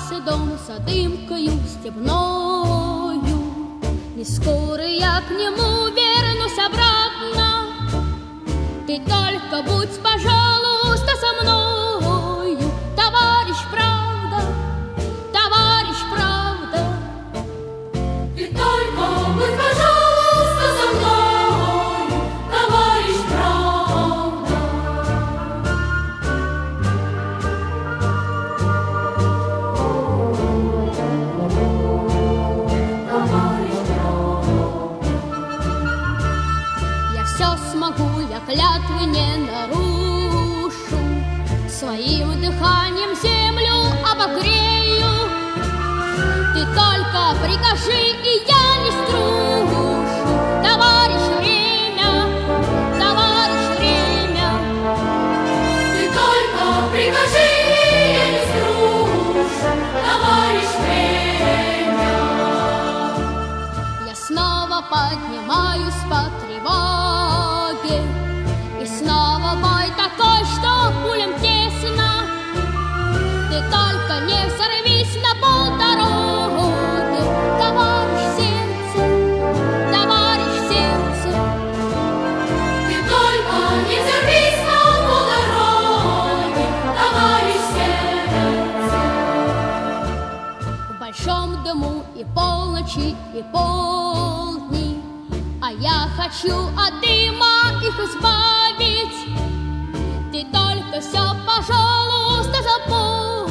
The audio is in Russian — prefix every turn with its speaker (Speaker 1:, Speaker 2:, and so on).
Speaker 1: Остался дом за дымкою степною. Не скоро я к нему вернусь обратно. Ты только будь, пожалуйста, со мною, товарищ правда, товарищ правда.
Speaker 2: Ты только будь, пожалуйста, со мною, товарищ правда. Товарищ правда.
Speaker 1: Я все смогу, я клятвы не нарушу, своим дыханием землю обогрею. Ты только прикажи, и я не струшу, товарищ время, товарищ время.
Speaker 2: Ты только прикажи, и я не струшу, товарищ время.
Speaker 1: Я снова поднимаюсь по тревоге, и снова бой такой, что пулям тесно. Ты только не взорвись на полдороги, товарищ сердце, товарищ сердце.
Speaker 2: Ты только не взорвись на полдороги, товарищ сердце.
Speaker 1: В большом дыму и полночи, и полдни, а я хочу от дыма их избавить. Ты только все, пожалуйста, запомни.